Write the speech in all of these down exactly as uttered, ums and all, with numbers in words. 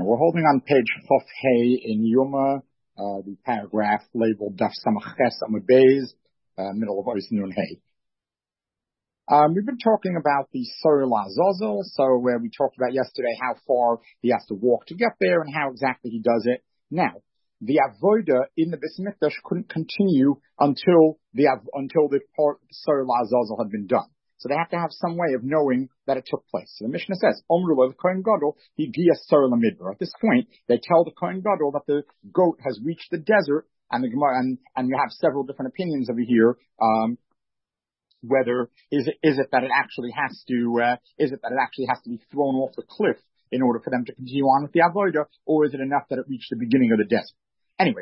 we're holding on page Chof Hey in Yuma, uh, the paragraph labeled Daf Samach Ches Amud Beis, uh, middle of Ois Nun Hey. Um, we've been talking about the Sor Lazazel, so where we talked about yesterday how far he has to walk to get there and how exactly he does it. Now, the avoda in the Beis Mikdash couldn't continue until the until the part Sor Lazazel had been done. So they have to have some way of knowing that it took place. So the Mishnah says, Omru the Kohen Gadol, he gias Sor Lamidbar. At this point, they tell the Kohen Gadol that the goat has reached the desert, and the Gemara, and, and you have several different opinions over here. Um, whether is it is it that it actually has to uh, is it that it actually has to be thrown off the cliff in order for them to continue on with the avodah, or is it enough that it reached the beginning of the desert? Anyway,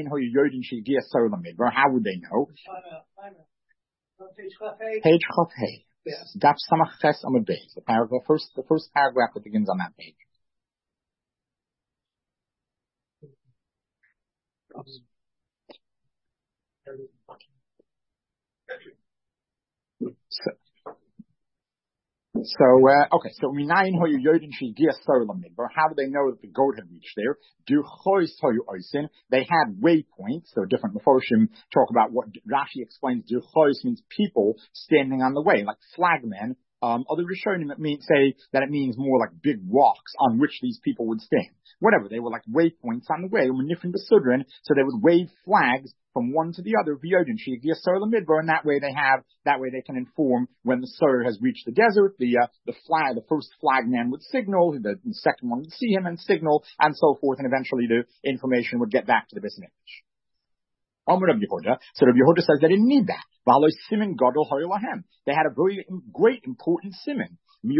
how would they know? Page Chof Hey. Yes. Daf Samach Ches Amud Beis. The paragraph, first, the first paragraph that begins on that page. So, so uh, okay, so minayin hoyu yodin she gias Sor Lamidbar. How do they know that the goat had reached there? Du chois hoyu oisin. They had waypoints. So different Meforshim talk about what Rashi explains. Du chois means people standing on the way, like flagmen. Um, other Rishonim mean say that it means more like big rocks on which these people would stand. Whatever, they were like waypoints on the way, manifin besudrin, so they would wave flags from one to the other, v'yodin she'gias Sor Lamidbar, and that way they have, that way they can inform when the Sor has reached the desert. The uh, the flag, the first flagman would signal, the, the second one would see him and signal, and so forth, and eventually the information would get back to the Beis Mikdash. Amar Rabbi Yehuda. So Rabbi Yehuda says they didn't need that. They had a very great, important siman.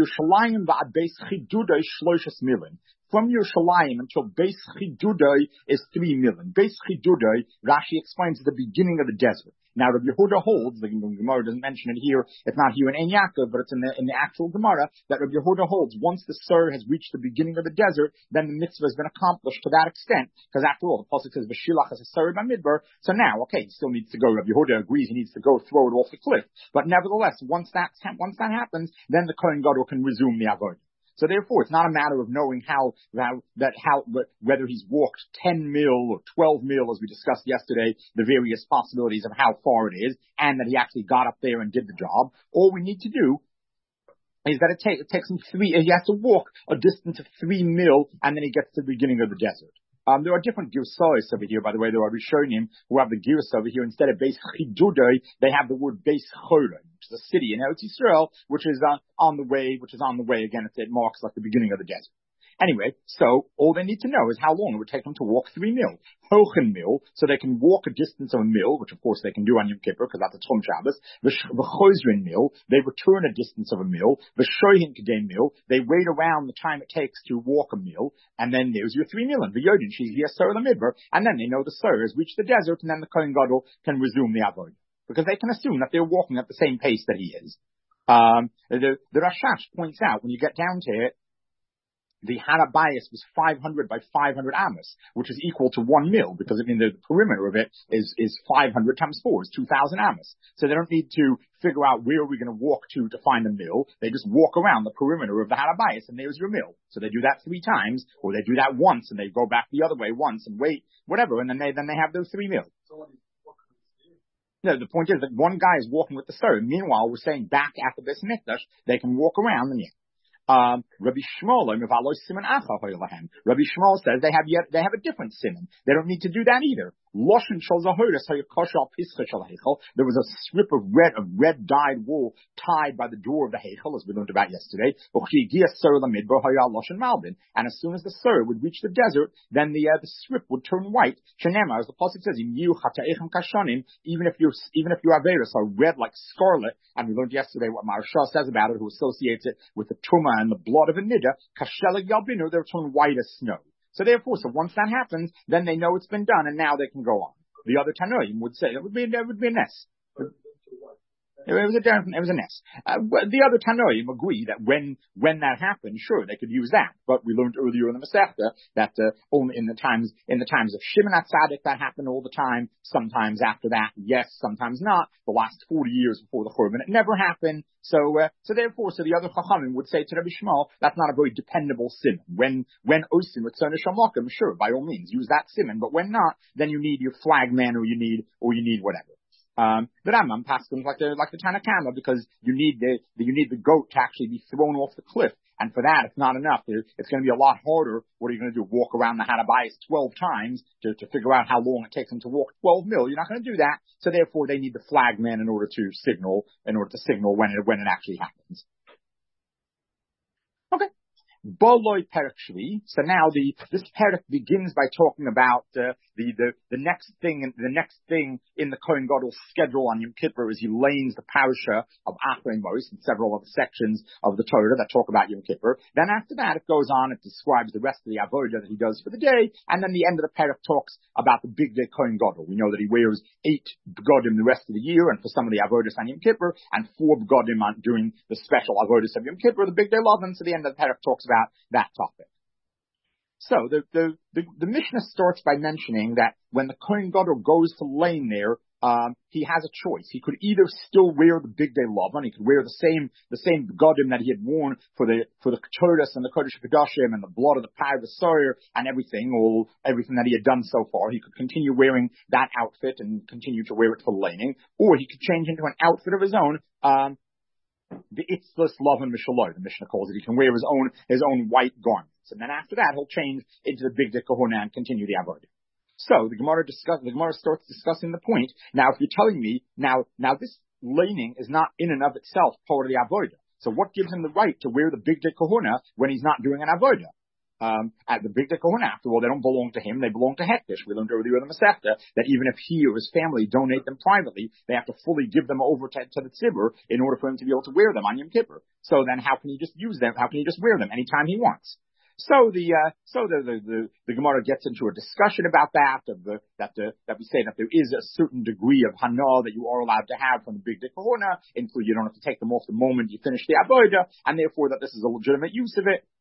From Yerushalayim until Beis Chidudai is three million. Beis Chidudai, Rashi explains, is the beginning of the desert. Now, Rabbi Yehuda holds, the Gemara doesn't mention it here, it's not here in Ein Yaakov, but it's in the, in the actual Gemara, that Rabbi Yehuda holds, once the Sor has reached the beginning of the desert, then the mitzvah has been accomplished to that extent, because after all, the Pasuk says, V'shilach has a Sor b'midbar, so now, okay, he still needs to go, Rabbi Yehuda agrees he needs to go throw it off the cliff, but nevertheless, once that, once that happens, then the Kohen Gadol can resume the avodah. So therefore, it's not a matter of knowing how, how that how whether he's walked ten mil or twelve mil, as we discussed yesterday, the various possibilities of how far it is, and that he actually got up there and did the job. All we need to do is that it, take, it takes him three. He has to walk a distance of three mil, and then he gets to the beginning of the desert. Um, there are different girsayos over here, by the way. There are Rishonim who have the girs over here. Instead of Beis Chidudai, they have the word Beis Choron, which is a city in Eretz Yisrael, which is uh, on the way, which is on the way. Again, it marks like the beginning of the desert. Anyway, so all they need to know is how long it would take them to walk three mil. Hochen mil, so they can walk a distance of a mil, which of course they can do on Yom Kippur, because that's a Tzom Shabbos. V'chozrin mil, they return a distance of a mil. V'shoyin kedei mil, they wait around the time it takes to walk a mil, and then there's your three mil. And v'yodin she's gias Sor Lamidbar, and then they know the Sor has reached the desert, and then the Kohen Gadol can resume the avodah, because they can assume that they're walking at the same pace that he is. Um, the, the Rashash points out, when you get down to it, the Harabayas was five hundred by five hundred amos, which is equal to one mil, because I mean the, the perimeter of it is, is five hundred times four, is two thousand amos. So they don't need to figure out where are we going to walk to to find a mil. They just walk around the perimeter of the Harabayas, and there's your mil. So they do that three times, or they do that once, and they go back the other way once and wait, whatever, and then they then they have those three mil. No, the point is that one guy is walking with the Sor. Meanwhile, we're saying back at the Beis Mikdash, they can walk around and yeah. Um, Rabbi Shmuel, Rabbi Shmuel says they have yet they have a different siman. They don't need to do that either. There was a strip of red, of red dyed wool tied by the door of the Heichel, as we learned about yesterday. And as soon as the Sor would reach the desert, then the uh, the strip would turn white. As the pasuk says, even if your even if your averos are red like scarlet, and we learned yesterday what Maharsha says about it, who associates it with the tumah and the blood of a nida, kashelig yalbinu, they'll turn white as snow. So therefore, so once that happens, then they know it's been done, and now they can go on. The other Tanoim would say that would be that would be a mess. It was a different, it was a ness. Uh, the other Tanoim agree that when, when that happened, sure, they could use that. But we learned earlier in the Masechta that, uh, only in the times, in the times of Shimon HaTzadik that happened all the time. Sometimes after that, yes, sometimes not. The last forty years before the Churban, it never happened. So, uh, so therefore, so the other Chachamim would say to Rabbi Shmuel, that's not a very dependable simon. When, when Osin with Son of Shamakim, sure, by all means, use that simon. But when not, then you need your flagman or you need, or you need whatever. Um, the Rambam passes like the, like the Tanna Kamma, because you need the, the, you need the goat to actually be thrown off the cliff. And for that, it's not enough. It's going to be a lot harder. What are you going to do? Walk around the Hanabayis twelve times to, to figure out how long it takes him to walk twelve mil. You're not going to do that. So therefore, they need the flagman in order to signal, in order to signal when it, when it actually happens. Okay. Boloi Perek Shvi. So now the, this Perek begins by talking about, uh, the, the, the next thing, the next thing in the Kohen Gadol's schedule on Yom Kippur is he lanes the parasha of Achrei Mos and several other sections of the Torah that talk about Yom Kippur. Then after that, it goes on, it describes the rest of the avodah that he does for the day, and then the end of the Perek talks about the big day Kohen Gadol. We know that he wears eight begodim the rest of the year, and for some of the avodas on Yom Kippur, and four begodim on during the special avodas of Yom Kippur, the big day Lavan. So the end of the Perek talks about that topic. So the, the, the, the Mishnah starts by mentioning that when the Kohen Gadol goes to lane there, um, he has a choice. He could either still wear the big day Lavan, he could wear the same, the same begodim that he had worn for the, for the Keturis and the Kodesh HaKadoshim and the blood of the Parvasor and everything, all, everything that he had done so far. He could continue wearing that outfit and continue to wear it for laning, or he could change into an outfit of his own, um, the Itzlus Lavan Mishaloi, the Mishnah calls it. He can wear his own, his own white garments. And then after that, he'll change into the big day Kahuna and continue the avodah. So the Gemara discuss, the Gemara starts discussing the point. Now, if you're telling me, now, now this laning is not in and of itself part of the avodah. So what gives him the right to wear the big day Kahuna when he's not doing an avodah? Um, at the big day Kahuna, after all, they don't belong to him, they belong to Hektish. We learned earlier in the Masechta that even if he or his family donate them privately, they have to fully give them over to, to the tzibur in order for him to be able to wear them on Yom Kippur. So then how can he just use them? How can he just wear them anytime he wants? So the, uh, so the, the, the, the Gemara gets into a discussion about that, of the, that the, that we say that there is a certain degree of hana that you are allowed to have from the big day Kahuna, including you don't have to take them off the moment you finish the avodah, and therefore that this is a legitimate use of it.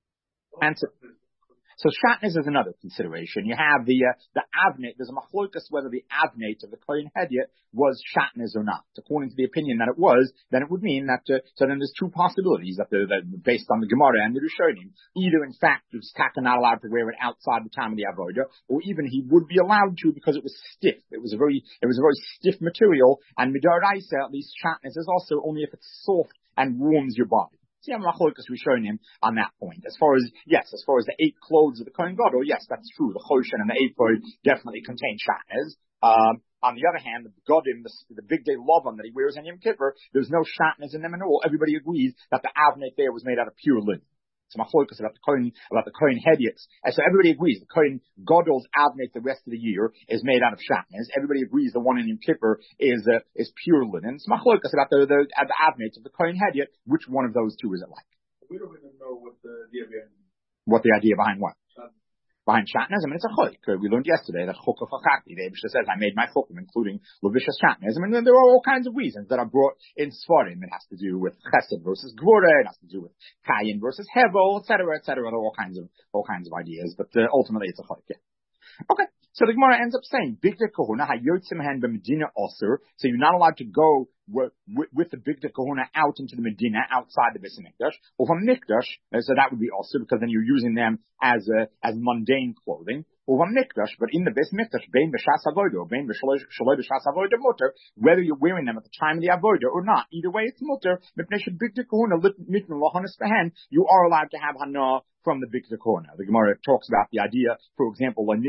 And so, so shatnez is another consideration. You have the, uh, the avnet, there's a machlokas whether the avnet of the Kohen Hedyot was shatnez or not. According to the opinion that it was, then it would mean that, uh, so then there's two possibilities that, the, that based on the Gemara and the Rishonim. Either in fact, he was not allowed to wear it outside the time of the avodah, or even he would be allowed to because it was stiff. It was a very, it was a very stiff material, and midaraisa, at least shatnez is also only if it's soft and warms your body. See, I'm machlokas we've shown him on that point. As far as, yes, as far as the eight clothes of the Kohen Gadol, yes, that's true. The choshen and the ephod definitely contain shatnez. Um, on the other hand, the begodim, the, the big day lavan that he wears on Yom Kippur, there's no shatnez in them at all. Everybody agrees that the avnet there was made out of pure linen. It's machlokas about the Kohen, about the Kohen Hedyots. And so everybody agrees the Kohen Gadol's avnet the rest of the year is made out of shatnez. Everybody agrees the one in Yom Kippur is, uh, is pure linen. It's machlokas about the, the, uh, the avnet of the Kohen Hedyot. Which one of those two is it like? We don't even know what the idea behind. What the idea behind what? Behind shatnez, I mean, it's a chok. We learned yesterday that chok of chakti. The Eibishter says, I made my chokim, including levishas shatnez. I mean, there are all kinds of reasons that are brought in Sfarim. It has to do with chesed versus gvura. It has to do with kayin versus hevel, et cetera, et cetera. There are all kinds of, all kinds of ideas. But uh, ultimately, it's a chok. Yeah. Okay. So the Gemara ends up saying, big de kahuna hayotzim hen b'medina osir. So you're not allowed to go with, with, with the big de kahuna out into the Medina, outside the Beis Hamikdash, or from Mikdash. So that would be osir because then you're using them as uh, as mundane clothing. Or from Mikdash, but in the Beis Hamikdash, bein b'shas avodah or bein b'shaloi b'shas avodah mutter, whether you're wearing them at the time of the avodah or not, either way it's mutter. Mipnei big de kahuna mitnu lahanas behen. You are allowed to have hana from the big Zakona. The Gemara talks about the idea, for example, you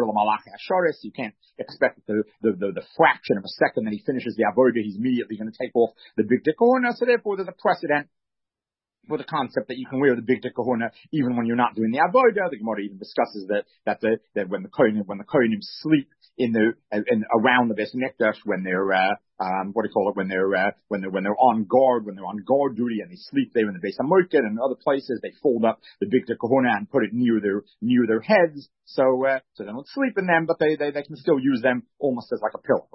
can't expect the, the, the, the fraction of a second that he finishes the avodah, he's immediately going to take off the big Zakona. So therefore there's a precedent for the concept that you can wear the big kahuna even when you're not doing the avodah. The Gemara even discusses that that the that when the kohenim when the kohenim sleep in the in around the Beis Hamikdash, when they're uh, um what do you call it when they're uh, when they're when they're on guard when they're on guard duty and they sleep there in the Beis Hamikdash and other places, they fold up the big kahuna and put it near their near their heads, so uh, so they don't sleep in them, but they, they they can still use them almost as like a pillow.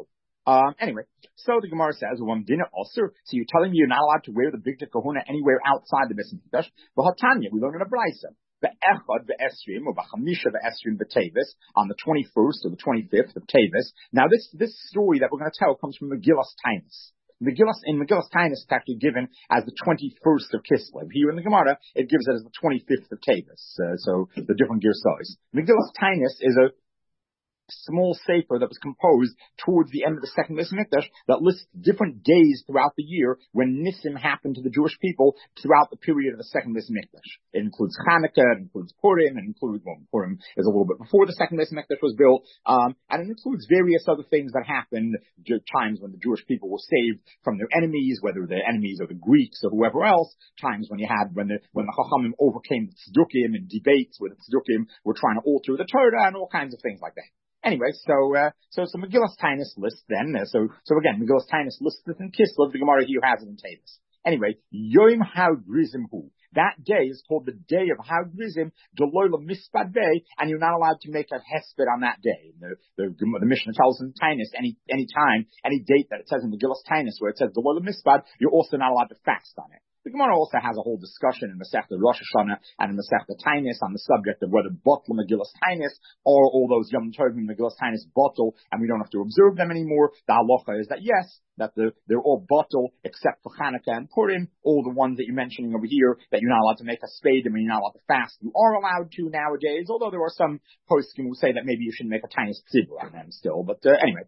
Um, anyway, so the Gemara says, "One dinner also." So you're telling me you're not allowed to wear the Bigdei Kahuna anywhere outside the Beis Hamikdash? V'hatanya, we learn in a brayso. Be'echad be'esrim or b'chamisha be'esrim b'Tevis on the twenty-first or the twenty-fifth of Tevis. Now this this story that we're going to tell comes from Megillas Taanis. Megillas, in Megillas Taanis, it's actually given as the twenty-first of Kislev. Here in the Gemara, it gives it as the twenty-fifth of Tevis. Uh, so the different girsais. Megillas Taanis is a small sefer that was composed towards the end of the second Beis Hamikdash that lists different days throughout the year when Nisim happened to the Jewish people throughout the period of the second Beis Hamikdash. It includes Hanukkah, it includes Purim, it includes, well, Purim is a little bit before the second Beis Hamikdash was built, um, and it includes various other things that happened, times when the Jewish people were saved from their enemies, whether the enemies are the Greeks or whoever else, times when you had, when the, when the Chachamim overcame the Tzdukim in debates where the Tzdukim were trying to alter the Torah and all kinds of things like that. Anyway, so, uh, so, so Megillas Taanis lists then, uh, so, so again, Megillas Taanis lists this in Kislev, the Gemara here has it in Tevis. Anyway, Yom HaGrizim Hu. That day is called the day of HaGrizim, Deloila Mispad Bey, and you're not allowed to make a hesped on that day. The, the, the Mishnah tells in Taanis, any, any time, any date that it says in Megillas Taanis where it says Deloila Mispad, you're also not allowed to fast on it. The Gemara also has a whole discussion in Masechta Rosh Hashanah and in Masechta Taanis on the subject of whether Botl Megillas Taanis or all those Yom Tovim Megillas Taanis Botl, and we don't have to observe them anymore. The halacha is that yes, that the, they're all Botl except for Hanukkah and Purim, all the ones that you're mentioning over here, that you're not allowed to make a spade and you're not allowed to fast. You are allowed to nowadays, although there are some poskim who say that maybe you shouldn't make a Taanis Tzibur on them still, but uh, anyway.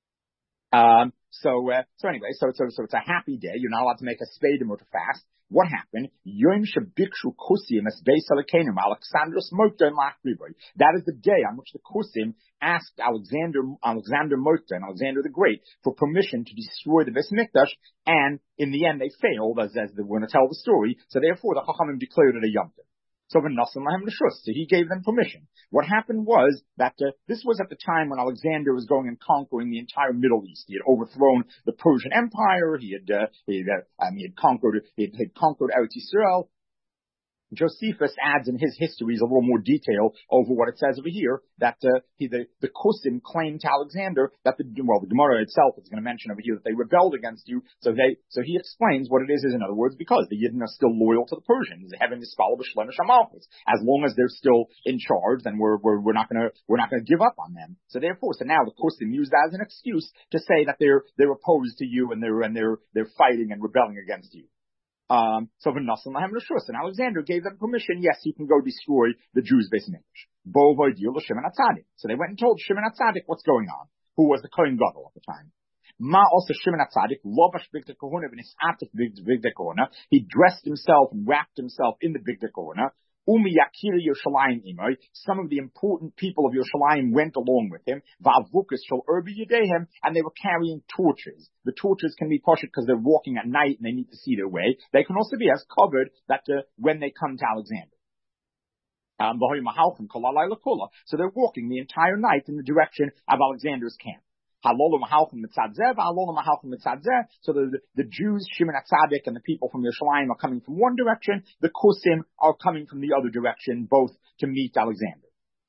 Um, so, uh, so anyway, so, so, so it's a happy day. You're not allowed to make a spadim or to fast. What happened? Yom Shabikshu Kusim as Beis Alekenu, Alexandros Mokta and Lachriboy. That is the day on which the Kusim asked Alexander, Alexander Mokta and Alexander the Great for permission to destroy the Beis Hamikdash, and in the end they failed, as, as we're going to tell the story. So therefore the Chachamim declared it a Yom Tov. So V'nasan Lahem L'Shus, so he gave them permission. What happened was that uh, this was at the time when Alexander was going and conquering the entire Middle East. He had overthrown the Persian Empire. He had uh, he had, uh, um, he had conquered he had, had conquered Eretz Yisrael. Josephus adds in his histories a little more detail over what it says over here, that uh, he, the, the Kusim claimed to Alexander that the, well, the Gemara itself is going to mention over here that they rebelled against you. So they, so he explains what it is, is in other words, because the Yidden are still loyal to the Persians. They haven't misfollowed the Shlemesh HaMalchus. As long as they're still in charge, then we're, we're, we're not gonna, we're not gonna give up on them. So therefore, so now the Kusim used that as an excuse to say that they're, they're opposed to you and they're, and they're, they're fighting and rebelling against you. Um, so V'nasan Lahem L'Shus, and Alexander gave them permission. Yes, you can go destroy the Jews' Beis Hamikdash. Bo V'Odio L'Shimon HaTzadik. So they went and told Shimon HaTzadik what's going on, who was the Kohen Gadol at the time. Ma also Shimon HaTzadik, Lobash Bigdei Kahuna v'Nisatik Bigdei Kahuna. He dressed himself and wrapped himself in the Bigdei Kahuna. Umi Yakir Yerushalayim Imoy. Some of the important people of Yerushalayim went along with him. Va'avukas shel Erbi Yedehem, and they were carrying torches. The torches can be poshut because they're walking at night and they need to see their way. They can also be as covered that uh, when they come to Alexander. Um, so they're walking the entire night in the direction of Alexander's camp. So the, the Jews, Shimon HaTzadik, and the people from Yerushalayim are coming from one direction. The Kusim are coming from the other direction, both to meet Alexander.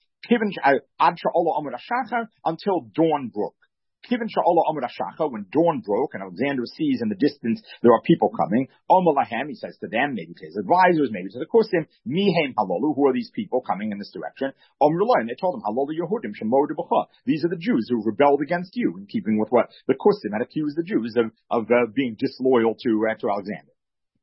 Until dawn broke. When dawn broke and Alexander sees in the distance there are people coming, he says to them, maybe to his advisors, maybe to the Kusim, Mihem Halolu, who are these people coming in this direction? And they told him, Halolu Yehudim Shemodu B'cha. These are the Jews who rebelled against you, in keeping with what the Kusim had accused the Jews of, of uh, being disloyal to, uh, to Alexander.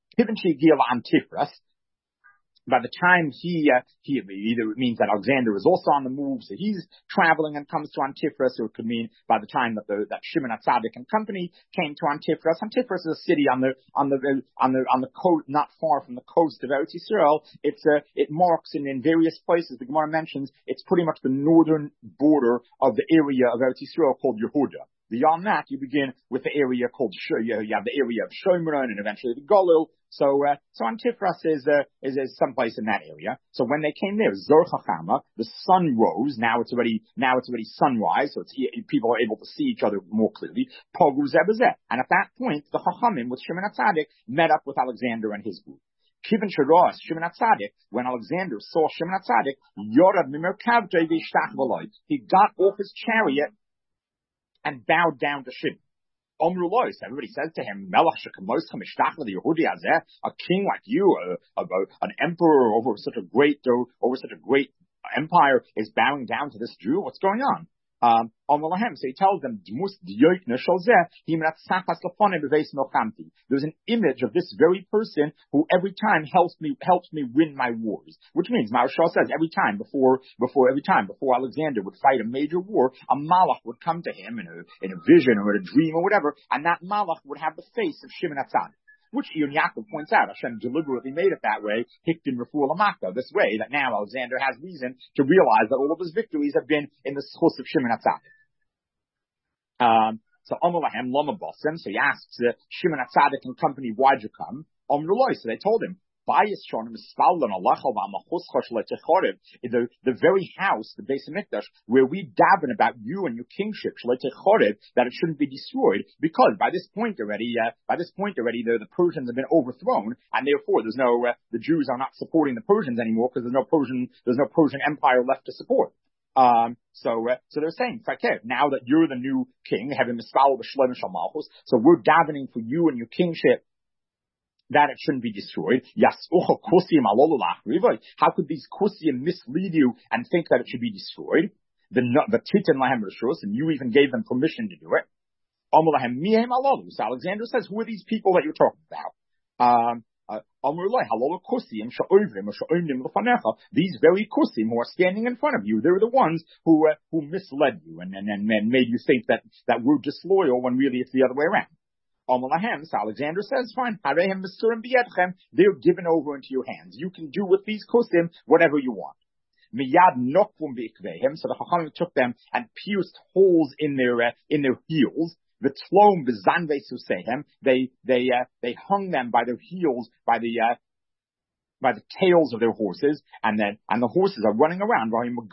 By the time he, uh, he, either it means that Alexander is also on the move, so he's traveling and comes to Antiphras, or it could mean by the time that the, that Shimon HaTzadik and company came to Antiphras. Antiphras is a city on the, on the, on the, on the coast, not far from the coast of Eretz Yisrael. It's, uh, it marks in, in various places, the Gemara mentions, it's pretty much the northern border of the area of Eretz Yisrael called Yehuda. Beyond that, you begin with the area called, you have the area of Shomron and eventually the Golil. So, uh, so Antiphras is, uh, is, is someplace in that area. So when they came there, Zor Chachama, the sun rose. Now it's already, now it's already sunrise. So it's, people are able to see each other more clearly. Pogu Zebazeh. And at that point, the Chachamim with Shimon HaTzadik met up with Alexander and his group. Kivin Sharos, Shimon HaTzadik, when Alexander saw Shimon HaTzadik, Yorad Mimerkavdei V'Ishtach V'Loi. He got off his chariot and bowed down to Shimon. Omru Lois, everybody says to him, Melech shekamoschem ishtachla Yehudi hazeh, a king like you, a, a, an emperor over such a great, over such a great empire is bowing down to this Jew. What's going on? Um, so he tells them, there's an image of this very person who every time helps me, helps me win my wars. Which means, Maharshal says, every time before, before, every time before Alexander would fight a major war, a malach would come to him in a, in a vision or in a dream or whatever, and that malach would have the face of Shimon HaTzadik. Which Yun Yaakov points out, Hashem deliberately made it that way, Hiktin Refuah Lamaka, this way that now Alexander has reason to realize that all of his victories have been in the schus of Shimon HaTzadik. Um, so Amalahem Lama Bossem, so he asks uh, Shimon HaTzadik and company, why'd you come? Amrullah, so they told him, the, the very house, the Beis Hamikdash, where we daven about you and your kingship, that it shouldn't be destroyed, because by this point already, uh, by this point already, the, the Persians have been overthrown, and therefore there's no, uh, the Jews are not supporting the Persians anymore, because there's no Persian, there's no Persian empire left to support. Um, so, uh, so they're saying, now that you're the new king, having mispal b'shlem shalmalchus, so we're davening for you and your kingship, that it shouldn't be destroyed. How could these kusim mislead you and think that it should be destroyed? The the titan lahem rishus, and you even gave them permission to do it. So Alexander says, who are these people that you're talking about? Um, uh, these very kusim who are standing in front of you, they're the ones who uh, who misled you and, and, and made you think that, that we're disloyal when really it's the other way around. So Alexander says, fine, they're given over into your hands. You can do with these kusim whatever you want. Miyad nokvum beikvehem, so the Chachamim took them and pierced holes in their uh, in their heels. The tlom bezanve susehem, they they uh, they hung them by their heels, by the uh, by the tails of their horses, and then and the horses are running around, and the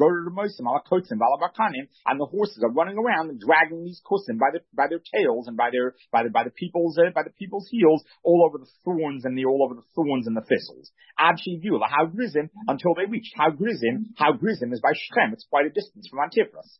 horses are running around and dragging these kusim by the by their tails and by their by the by the people's uh, by the people's heels all over the thorns and the all over the thorns and the thistles. Ad shivul how grizim until they reached how grizim how grizim is by Shechem. It's quite a distance from Antiphras.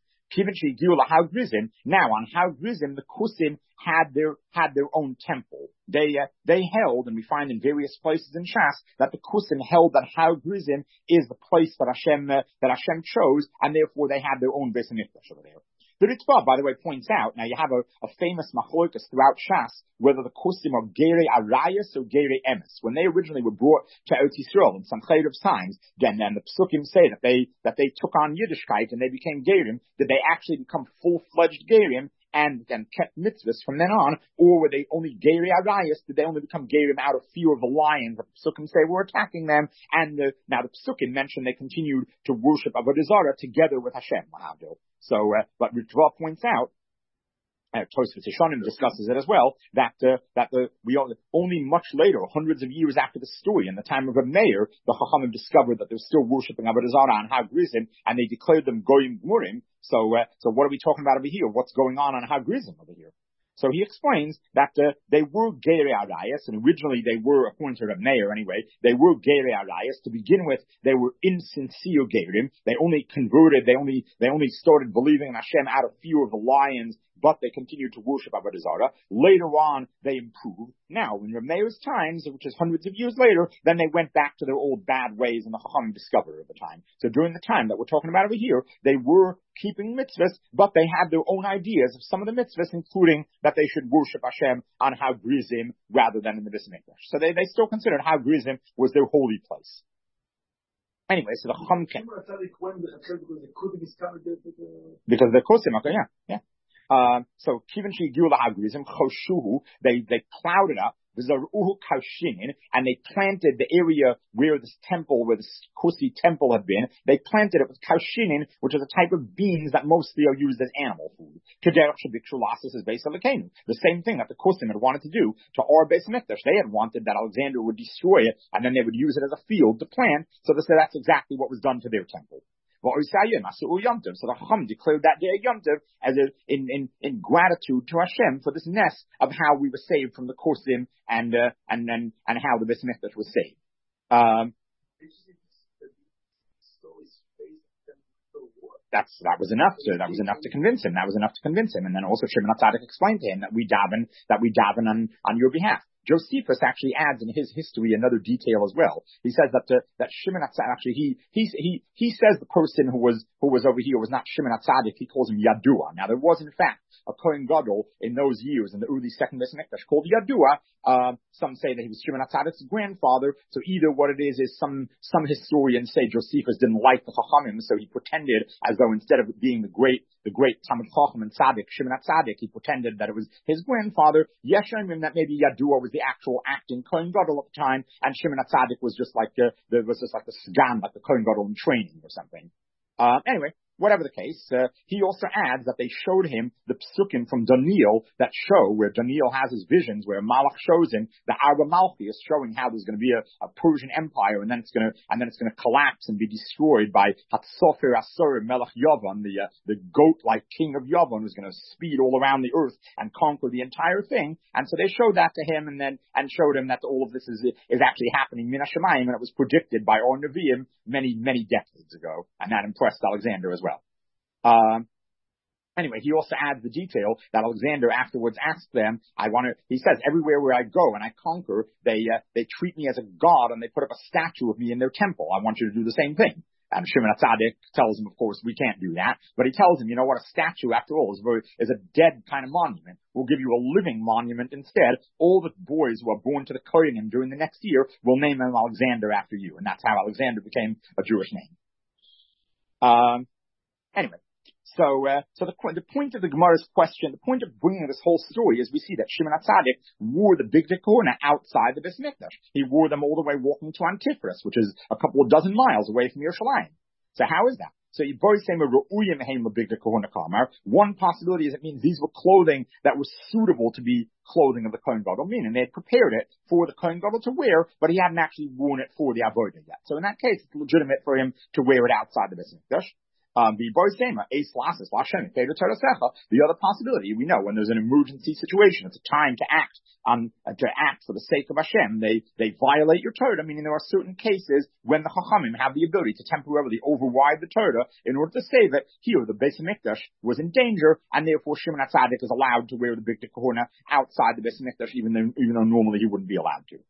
Now on how Grizim, the Kusim had their had their own temple. They uh, they held, and we find in various places in Shas that the Kusim held that how Grizim is the place that Hashem uh, that Hashem chose, and therefore they had their own Beis Hamikdash over there. The Ritva, by the way, points out, now you have a, a famous machlokas throughout Shas, whether the Kusim are Gerei Arayas or Gerei Emes. When they originally were brought to Eretz Yisrael in some Cheder of times, then, then the Psukim say that they, that they took on Yiddishkeit and they became Gerim. Did they actually become full-fledged Gerim and then kept mitzvahs from then on, or were they only Gerei Arayas? Did they only become Gerim out of fear of the lions that the Psukim say were attacking them? And uh, now the Psukim mention they continued to worship Avodah Zarah together with Hashem. So, uh, but Ritva points out, uh, Tosfos Yeshanim discusses it as well, that uh, that the we all, only much later, hundreds of years after the story, in the time of a mayor, the Chachamim discovered that they're still worshiping Avodah Zarah and Har Grizim, and they declared them Goyim Gmurim. So, uh, so what are we talking about over here? What's going on on Har Grizim over here? So he explains that uh, they were Gerei Arayas, and originally they were, according to the mayor anyway, they were Gerei Arayas. To begin with, they were insincere Gerim. They only converted, they only they only started believing in Hashem out of fear of the lions, but they continued to worship Avodah Zarah. Later on, they improved. Now, in Rameir's times, which is hundreds of years later, then they went back to their old bad ways, and the Chachamim discovered at the time. So during the time that we're talking about over here, they were keeping mitzvahs, but they had their own ideas of some of the mitzvahs, including that they should worship Hashem on Har Grizim rather than in the Beis Hamikdash. So they, they still considered Har Grizim was their holy place. Anyway, so the Chum came. Because the Kosim, okay, yeah, yeah. Uh, so Kivan Shigula Hagrizim Choshuhu, they they plowed it up, Zaruhu Kaushinin, and they planted the area where this temple, where this Kusi temple had been, they planted it with Kaushinin, which is a type of beans that mostly are used as animal food. Kederach Shabikshulasis is based on the Canaan. The same thing that the Kusim had wanted to do to our Beis Hamikdash. They had wanted that Alexander would destroy it, and then they would use it as a field to plant, so they said that's exactly what was done to their temple. So the Chacham declared that day Yom Tov as a, in, in, in gratitude to Hashem for this ness of how we were saved from the Kosim and, uh, and, and, and how the Beis Hamikdash was saved. Um, that's, that was enough to, that was enough to convince him. That was enough to convince him. And then also Shimon HaTzadik explained to him that we daven, that we daven on, on your behalf. Josephus actually adds in his history another detail as well. He says that uh, that Shimon HaTzadik actually he he he he says the person who was who was over here was not Shimon HaTzadik. He calls him Yadua. Now there was in fact a Kohen Gadol in those years in the early second Beis Mikdash called Yadua. Uh, some say that he was Shimon HaTzadik's grandfather. So either what it is is some some historians say Josephus didn't like the Chachamim, so he pretended as though instead of being the great the great Talmid Chacham and Tzaddik Shimon HaTzadik, he pretended that it was his grandfather. Yeshayim that maybe Yadua was the actual acting Kohen Gadol at the time, and Shimon HaTzadik was just like uh, the was just like the Sgan, like the Kohen Gadol in training or something. Uh, anyway. Whatever the case, uh, he also adds that they showed him the psukim from Daniel that show where Daniel has his visions, where Malach shows him the Arba Malchi is showing how there's going to be a, a Persian empire, and then it's going to and then it's going to collapse and be destroyed by Hatzofer Asur Melech Yavan, the uh, the goat-like king of Yavan, who's going to speed all around the earth and conquer the entire thing. And so they showed that to him, and then and showed him that all of this is is actually happening Min HaShamayim, and it was predicted by our Nevi'im many many decades ago, and that impressed Alexander as well. Um, anyway, he also adds the detail that Alexander afterwards asked them, I want to, he says, everywhere where I go and I conquer, they, uh, they treat me as a god and they put up a statue of me in their temple. I want you to do the same thing. And Shimon HaTzadik tells him, of course, we can't do that. But he tells him, you know what, a statue, after all, is, very, is a dead kind of monument. We'll give you a living monument instead. All the boys who are born to the Kohanim during the next year will name them Alexander after you. And that's how Alexander became a Jewish name. Um, anyway. So, uh, so the, the point of the Gemara's question, the point of bringing this whole story is we see that Shimon HaTzadik wore the Bigdei Kehuna outside the Beis Mikdash. He wore them all the way walking to Antiphris, which is a couple of dozen miles away from Yerushalayim. So how is that? So you both say one possibility is it means these were clothing that was suitable to be clothing of the Kohen Gadol, meaning they had prepared it for the Kohen Gadol to wear, but he hadn't actually worn it for the Avodah yet. So in that case, it's legitimate for him to wear it outside the Beis Mikdash. Um, the other possibility, we know when there's an emergency situation, it's a time to act, um, to act for the sake of Hashem. They, they violate your Torah, meaning there are certain cases when the Chachamim have the ability to temporarily override the Torah in order to save it. Here, the Beis Mikdash was in danger, and therefore Shimon HaTzadik is allowed to wear the Bigdei Kehuna outside the Beis Mikdash, even though, even though normally he wouldn't be allowed to.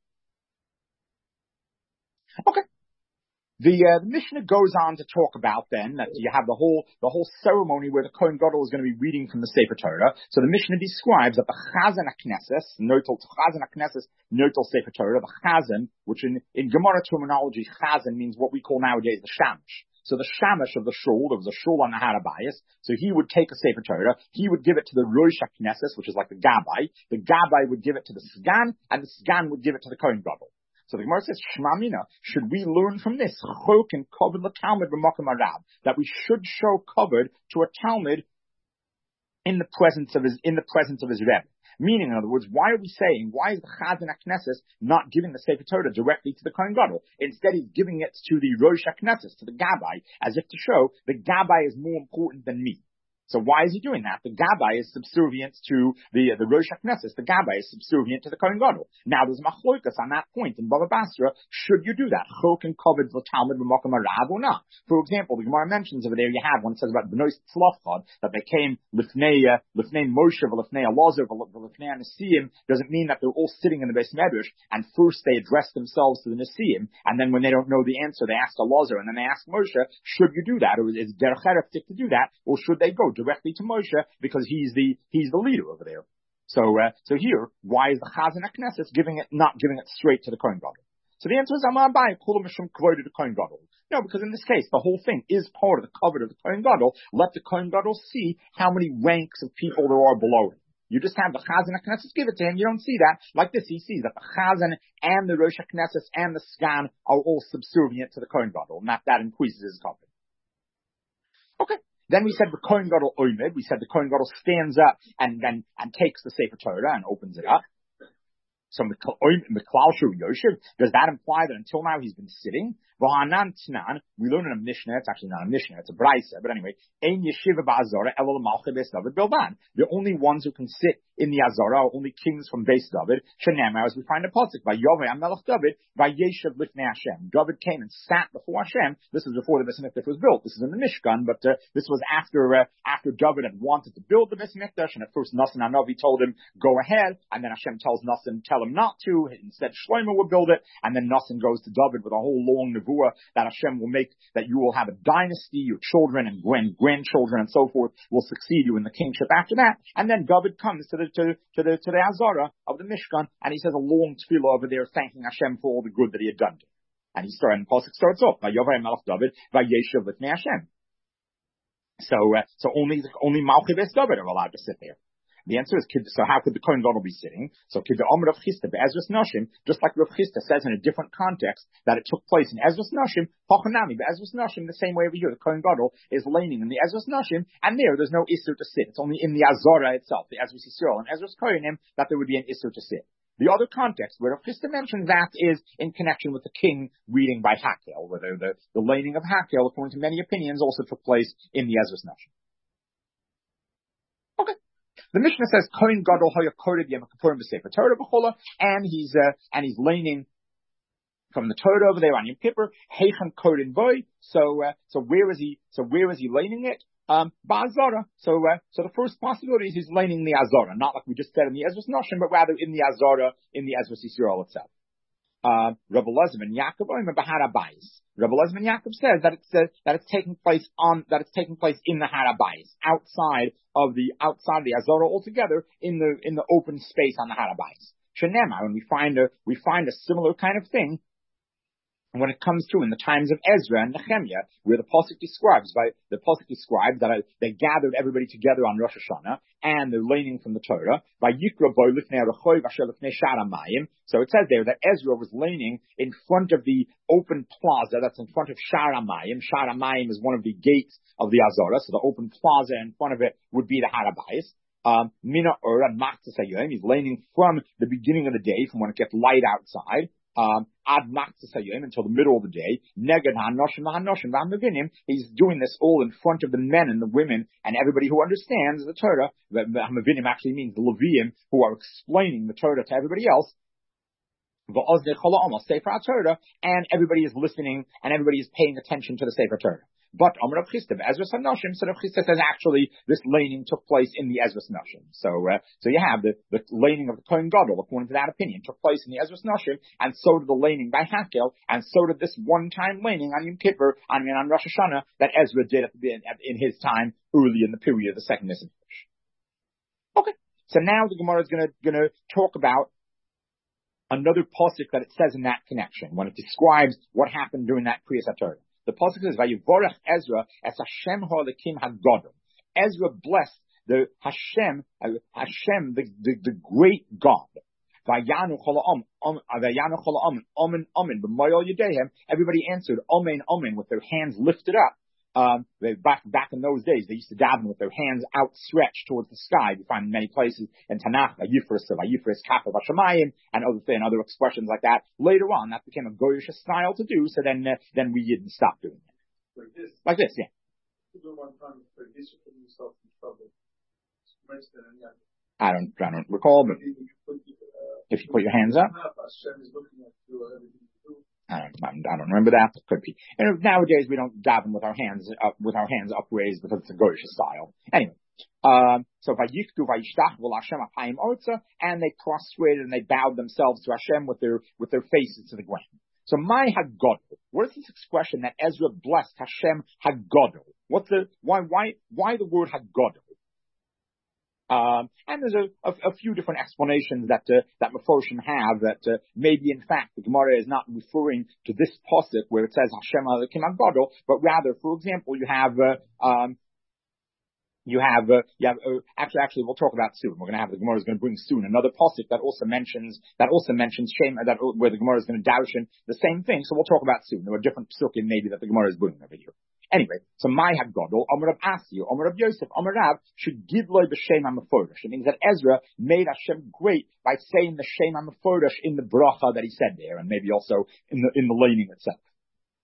Okay. The, uh, the Mishnah goes on to talk about then that you have the whole, the whole ceremony where the Kohen Gadol is going to be reading from the Sefer Torah. So the Mishnah describes that the Chazan HaKnesses, notal Chazan HaKnesses, notal Sefer Torah, the Chazan, which in, in Gemara terminology, Chazan means what we call nowadays the Shamash. So the Shamash of the Shul, there was a Shul on the Har HaBayis, so he would take a Sefer Torah, he would give it to the Rosh HaKnesses, which is like the Gabbai, the Gabbai would give it to the Sgan, and the Sgan would give it to the Kohen Gadol. So the Gemara says, Shema Mina, should we learn from this chok and covered the Talmud b'makom harab, that we should show covered to a Talmud in the presence of his in the presence of his Rebbe? Meaning, in other words, why are we saying, why is the Chazan HaKnesses not giving the Sefer Torah directly to the Kohen Gadol? Instead, he's giving it to the Rosh HaKnesses, to the Gabbai, as if to show the Gabbai is more important than me. So why is he doing that? The Gabbai is subservient to the, the Rosh HaKnesses. The Gabbai is subservient to the Kohen Gadol. Now there's machlokas on that point in Bava Basra. Should you do that? Chok and covered the Talmud b'makom harav or not? For example, the Gemara mentions over there you have one says about Bnei Tzlafchad that they came lifnei uh, lifnei Moshe v'lifnei Elazar v'lifnei Nesiim. Doesn't mean that they're all sitting in the Beis Medrash and first they address themselves to the Nesiim and then when they don't know the answer they ask Elazar and then they ask Moshe. Should you do that? Or is derech erev to do that? Or should they go directly to Moshe because he's the he's the leader over there. So uh, so here, why is the Chazan HaKnesses giving it not giving it straight to the Kohen Gadol? So the answer is Amar Abaye Kula Mishum Kavod to the Kohen Gadol. No, because in this case the whole thing is part of the covet of the Kohen Gadol. Let the Kohen Gadol see how many ranks of people there are below him. You just have the Chazan HaKnesses give it to him. You don't see that like this. He sees that the Chazan and the Rosh HaKnesses and the Sgan are all subservient to the Kohen Gadol, and that that increases his covet. Okay. Then we said the Kohen Gadol oimid. We said the Kohen Gadol stands up and then and takes the Sefer Torah and opens it up. So Miklal Shu Yoshev, does that imply that until now he's been sitting? We learn in a Mishnah, it's actually not a Mishnah, it's a Brisa, but anyway, Ein Yeshiva Ba'Azara Elul Malchei Beis David Bilban. The only ones who can sit in the Azara are only kings from Beis David. Shenema, as we find a pasuk by Yovei HaMelech David, by Yeshiv Lifnei Hashem. David came and sat before Hashem. This was before the Beis Mikdash was built. This is in the Mishkan, but uh, this was after uh, after David had wanted to build the Beis Mikdash, and at first Nassan Hanavi told him, go ahead, and then Hashem tells Nassan, tell him not to. Instead, Shlomo will build it, and then Nassan goes to David with a whole long nevuah that Hashem will make, that you will have a dynasty, your children and grand grandchildren and so forth will succeed you in the kingship after that. And then David comes to the to, to the to the Azara of the Mishkan, and he says a long tefillah over there, thanking Hashem for all the good that he had done to him. And he starts, and the pasuk starts off by Yovei HaMelech David, by Yeshiv Lifnei Hashem. So uh, so only only Malchei Beis David are allowed to sit there. The answer is, so how could the Kohen Gadol be sitting? So, Kid the Omer of Chisda, Be'ezras Nashim, just like Rav Chisda says in a different context that it took place in Ezras Nashim, Pachanami, Be'ezras Nashim, the same way over here, the Kohen Gadol is leaning in the Ezras Nashim, and there, there's no Isur to sit. It's only in the Azara itself, the Ezras Yisrael and Ezras Kohenim, that there would be an Isur to sit. The other context where Rav Chisda mentions that is in connection with the king reading by Hakel, where the, the, the leaning of Hakel, according to many opinions, also took place in the Ezras Nashim. Okay. The Mishnah says Kohen Gadol Haya Kored Yom Kippurim B'Sefer Torah B'Chola, and he's uh, and he's leaning from the Torah over there on Yom Kippur. Heichen Korin Boy. So uh, so where is he? So where is he leaning it? Um, Ba'Azara. So uh, so the first possibility is he's leaning the Azara, not like we just said in the Ezras Nashim, but rather in the Azara in the Ezras Yisrael itself. Uh, Rabbi Elazar ben Yaakov Omer b'Har Habayis. Rabbi Elazar ben Yaakov says that it's uh, that it's taking place on that it's taking place in the Har Habayis, outside of the outside of the Azara altogether, in the in the open space on the Har Habayis. Shenema, when we find a we find a similar kind of thing when it comes to in the times of Ezra and Nehemiah, where the pasuk describes by the pasuk describes that uh, they gathered everybody together on Rosh Hashanah and they're leaning from the Torah by Yikra Boy Lifnei Rechoy Vasher Lifnei Shar Hamayim. So it says there that Ezra was leaning in front of the open plaza that's in front of Shar Hamayim. Shar Hamayim is one of the gates of the Azara, so the open plaza in front of it would be the Har Habayis. Um, Mina Ur and Matzah Sayom, he's leaning from the beginning of the day, from when it gets light outside. Um, ad Matzah until the middle of the day. Neged hanoshim hanoshim v'hamavinim. He's doing this all in front of the men and the women and everybody who understands the Torah. Hamavinim actually means the Leviim who are explaining the Torah to everybody else. And everybody is listening and everybody is paying attention to the Sefer Torah. But Amar Rav Chisda, Ezras Hanoshim, so Rav Chisda says actually this laning took place in the Ezras Nashim. So, uh, so you have the, the laning of the Kohen Gadol, according to that opinion, took place in the Ezras Nashim, and so did the laning by Hakel, and so did this one-time laning on Yom Kippur, I mean on Rosh Hashanah, that Ezra did at the, in, in his time, early in the period of the second Nisan. Okay, so now the Gemara is gonna, gonna talk about another pasuk that it says in that connection, when it describes what happened during that Kriyas HaTorah. The pasuk says, "Vayivorach Ezra es Hashem ha'Elokim haGadol." Ezra blessed the Hashem, uh, Hashem, the, the the great God. Vayanu Chola'om, Vayanu Chola'om, Amen, Amen. B'Mayol Yedehem. Everybody answered Amen, Amen, with their hands lifted up. Um, they, back back in those days, they used to daven with their hands outstretched towards the sky. You find in many places in Tanakh, Vayifris, Vayifris, Kappa, Vashamayim, and other and other expressions like that. Later on, that became a Goyish style to do. So then, uh, then we didn't stop doing it. Like this. Like this, yeah. I don't, I don't recall, but if you put your hands up. I don't, I don't remember that. It could be. And nowadays we don't daven with our hands up, with our hands upraised because it's a Goyish style. Anyway, um, so Vayiktu Vayishtach V'L Hashem Apayim Orza, and they prostrated and they bowed themselves to Hashem with their with their faces to the ground. So my Hagadol. What is this expression that Ezra blessed Hashem Hagadol? What's the why why why the word Hagadol? Um, and there's a, a, a few different explanations that uh, that Meforshim have that uh, maybe in fact the Gemara is not referring to this pasuk where it says Hashem Elokim HaGadol, but rather, for example, you have uh, um, you have uh, you have uh, actually actually we'll talk about soon. We're going to have the Gemara is going to bring soon another pasuk that also mentions that also mentions Shem that where the Gemara is going to darshan the same thing. So we'll talk about soon. There are different pasukim maybe that the Gemara is bringing over here. Anyway, so my Hagadol, Amar Rav Asiya, Amar Rav Yosef, Amar Rav, should give loy b'shem HaMefordash. It means that Ezra made Hashem great by saying the Shem HaMefordash in the bracha that he said there, and maybe also in the in the laning itself.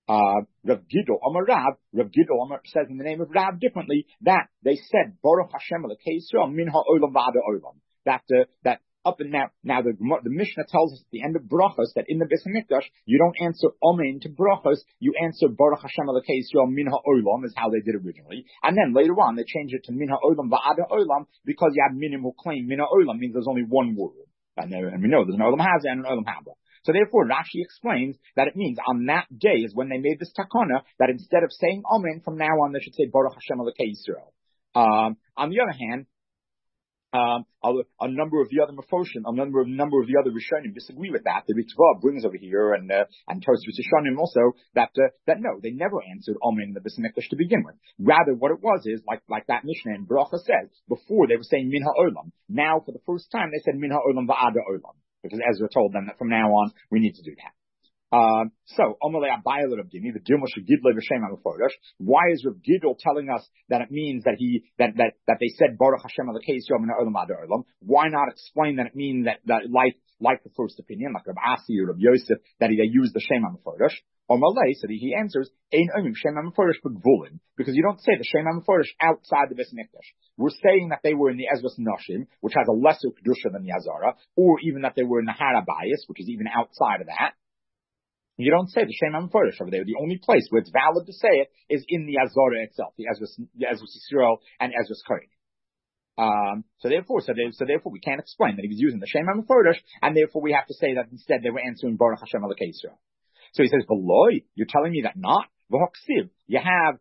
Uh, Rav Gidol Amar Rav, Rav Gidol Amar says in the name of Rav differently that they said Baruch Hashem Elokei Yisrael Min Ha'olam V'ad Ha'olam. That uh, that up and now now the the Mishnah tells us at the end of Brachos that in the Beis Hamikdash you don't answer Amen to Brachos, you answer Baruch Hashem Elokei Yisrael Min Ha'olam is how they did originally, and then later on they changed it to Min Ha'olam V'ad Ha'olam because you have minim who claim Min Ha'olam means there's only one word, and, there, and we know there's an Olam Hazeh and an Olam Haba. So therefore, Rashi explains that it means on that day is when they made this takana that instead of saying Amen from now on they should say Baruch Hashem Elokei Yisrael. Um, on the other hand, um, a, a number of the other Mefoshim, a number of number of the other Rishonim disagree with that. The Ritva brings over here, and uh, and Tosfos Rishonim also that uh, that no, they never answered Amen in the Beis Hamikdash to begin with. Rather, what it was is like like that Mishnah in Bracha says before they were saying Min Ha'olam. Now, for the first time, they said Min Ha'olam V'ad Ha'olam. Because Ezra told them that from now on we need to do that. Um, so, Omalei Abayel Rav Dimi, the Dilma Shegidle B'Shem HaMeforash. Why is Rav Gidol telling us that it means that he that that that they said Baruch Hashem Elokei Yisrael Min Ha'olam V'ad Ha'olam? Why not explain that it means that that like like the first opinion, like Rav Asi or Rav Yosef, that he, they use the Shem HaMeforash? Omalei, so he answers, Ein Omim Shem HaMeforash B'Gvulin, because you don't say the Shem HaMeforash outside the Beis Hamikdash. We're saying that they were in the Ezras Nashim, which has a lesser kedusha than the Azara, or even that they were in the Har HaBayis, which is even outside of that. You don't say the Shem HaMeforash over there. The only place where it's valid to say it is in the Azara itself, the Ezras, the Ezras Yisrael and Ezras Kohen. Um, so therefore, so, they, so therefore, we can't explain that he was using the Shem HaMeforash, and therefore we have to say that instead they were answering Baruch Hashem Elokei Yisrael. So he says, "V'loi, you're telling me that not v'hoksiv." You have